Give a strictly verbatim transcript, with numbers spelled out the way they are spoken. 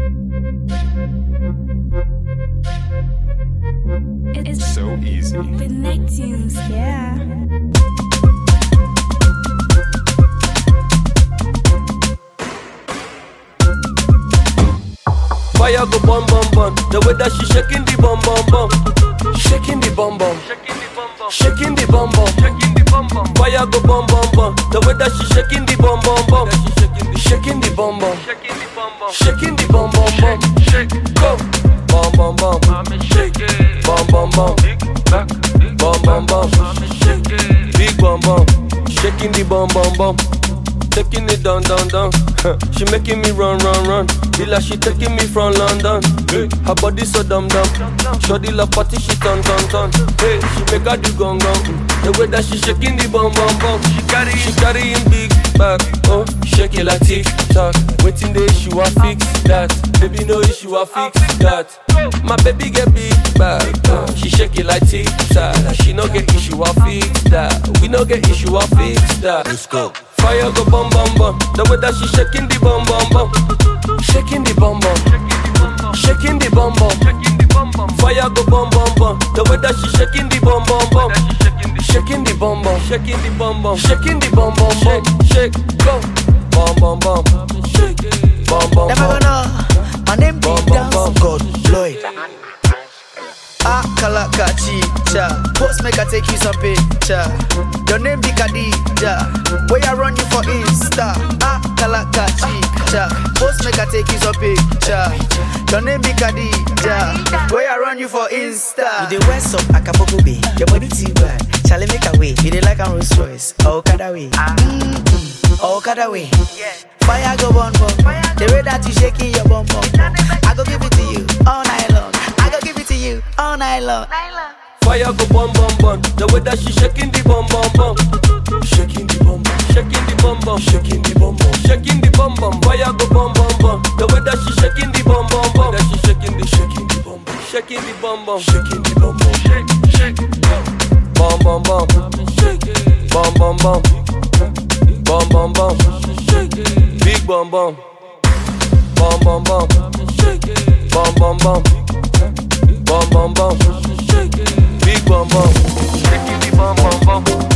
It's so easy. The Neptunes, yeah. Fire go bum bum bum. The way that she shaking the bum bum bum, shaking the bum bum, shaking the bum bum, shaking the bum bum. Fire go bum bum bum. The way that she shaking the bum bum bum, shaking the bum bum, shaking the bum bum bum. Go bum bum bum, shake bum bum bum, bum bum bum, big bum bum, shaking the bum bum bum. Taking it down, down, down. She making me run, run, run. Feel like she taking me from London. Hey, her body so dumb, dumb. Shorty love party, she turn, turn, turn. Hey, she make her do gong, gong. The way that she shaking the bum, bum, bum. She carry, she carry in big bag. Oh, shake it like tick tock. Waiting the issue, I fix that. Baby, no issue, I fix that. My baby get big bag. Uh, she shake it like tick tock. She no get issue, I fix that. We no get issue, I fix that. Let's go. Fire go bum bum bum. The way that she shaking the bum bum bum, shaking the bum bum, shaking the bum bum. Fire go bum bum bum. The way that she shaking the bum bum bum, shaking the bum bum, shaking the bum bum, shaking the bum bum bum. Shake, go, bum bum bum, shake, bum bum bum. Never gonna. My name be Dance God Lloyd. Akalaka chicha. Post make I take you some picture. Your name be Khadija. Where I run you for Insta. Akalaka chicha. Post make I take you some picture. Your name be Khadija. Where I run you for Insta. You the west of Akapoku Bay. Your body too bad. Shall I make a way? You the like a Rolls Royce. Oh, kada way. Mm-hmm. Oh, kada way. Fire go bum bum. The way that you shaking your bum bum. I go give it to you all night long. I go give it to you all night long. Fire go bum bum bum. The way that she shaking the bum bum bum, shaking the bum bum, shaking the bum bum, shaking the bum bum, shaking the bum bum. Fire go bum bum bum. The way that she shaking the bum bum bum, that she shaking the shaking the bum bum, shaking the bum bum, shaking the bum bum, shake shake bum bum bum, shake bum bum bum, bum bum bum, shake big bum bum, bum bum bum, shake bum bum bum. Bum bum bum, shake it, big bum bum, shaking the bum bum bum.